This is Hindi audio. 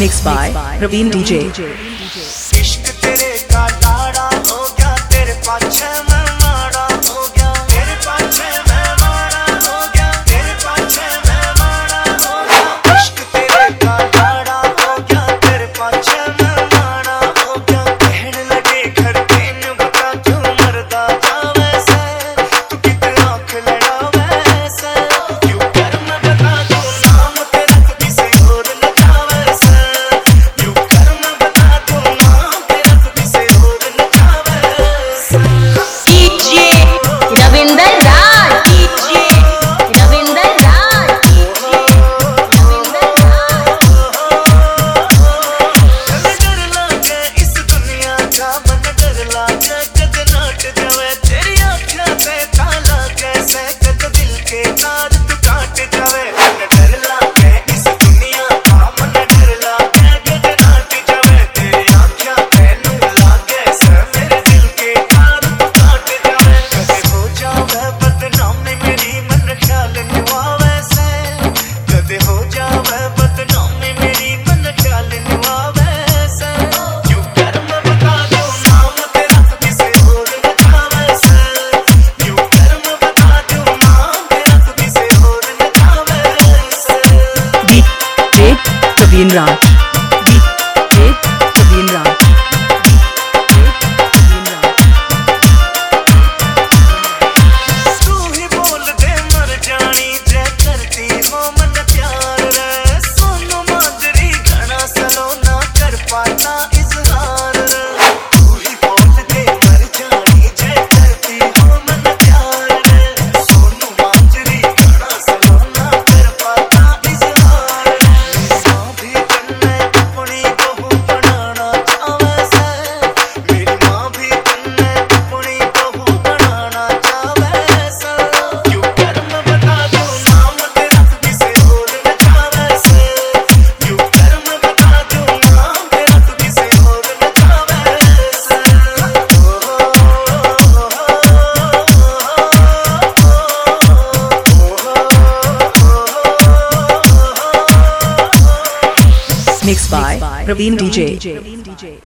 Mixed by Praveen DJ. इश्क तेरे का लाड़ा हो गया, तेरे पाछे मैं माड़ा हो गया, तेरे पाछे मैं माड़ा हो गया, तेरे पाछे मैं माड़ा हो गया। इश्क तेरे का लाड़ा हो गया, तेरे पाछे मैं माड़ा हो गया। कहने लगे घर के न्यू बता क्यों मरदा जावे से, तू कितना आँख लड़ा वैसे, क्यों कर मैं बता दूं नाम तेरा तो किसी और न जावे से, क्यों कर मैं बता दूं नाम तेरा तो किसी और न जावे से। DJ Ravinder Raj, DJ Ravinder Raj, DJ Ravinder Raj. डर लागे इस दुनिया का, मन डर लागे कद नाट जावे, तेरी आँखें से ताला कैसे कद दिल के तार तू काट जावे। मन डर लागे इस दुनिया का, मन डर लागे कद नाट जावे, तेरी आँखें तेनू लागे से मेरे दिल के तार तू काट जावे। कदे हो जावे बदनामी मेरी मन ख्याल नुआवे से, कदे हो जावे बदनामी मेरी मन ख्याल नुआवे से, क्यों कर मैं बता दूं नाम तेरा तो किसी और न जावे से, क्यों कर मैं बता दूं नाम तेरा तो किसी और न जावे से। DJ Praveen Raj. DJ Praveen Raj. तू ही बोल दे मर जानी जे करती हो मन प्यार रे, सोनू मांजरी घना सलोना कर पाता इजहार रे। तू ही बोल दे मर जानी जे करती हो मन प्यार रे, सोनू मांजरी घना सलोना कर पाता इजहार रे। माँ भी तन्ने अपनी बहू बनाना चाहे से, मेरी माँ भी तन्ने अपनी बहू बनाना चाहे से, क्यों कर मैं बता दूं नाम तेरा तो किसी और न जावे से, क्यों कर मैं बता दूं नाम तेरा तो किसी और न जावे से। Mixed by Praveen DJ.